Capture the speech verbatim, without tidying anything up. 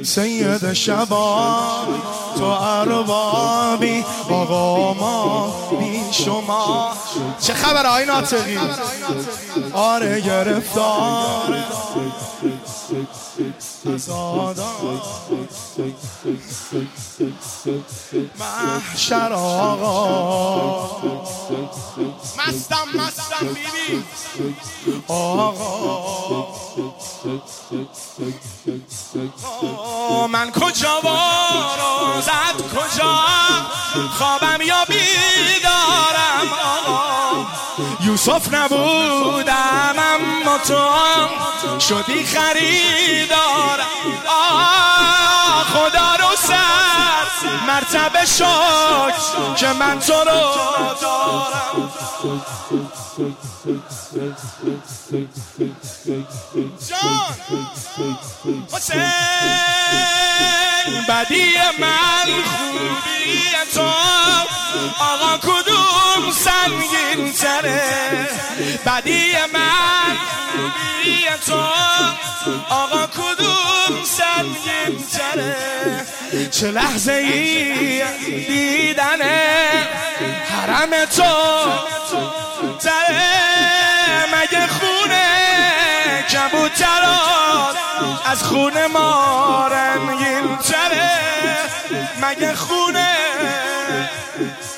سید شباب تو اربابی آقا ما بی شما. چه خبر آی ناطقی؟ آره گرفتار محشر آقا مستم مستم بیبی آقا من کجا وارو زد کجا خوابم یا بیدارم آقا یوسف نبودم اما تو شدی خریدارم آه خدا رو سر مرتبه شک که من تو رو دارم. جان حسین بدی من خوبی تو آقا کدوم سنگین تره بدی من خوبی تو آقا کدوم سنگین تره چه لحظه ای دیدن حرم تو تره مگه خونه کبوترات از خونه ما رنگین تره مگه خونه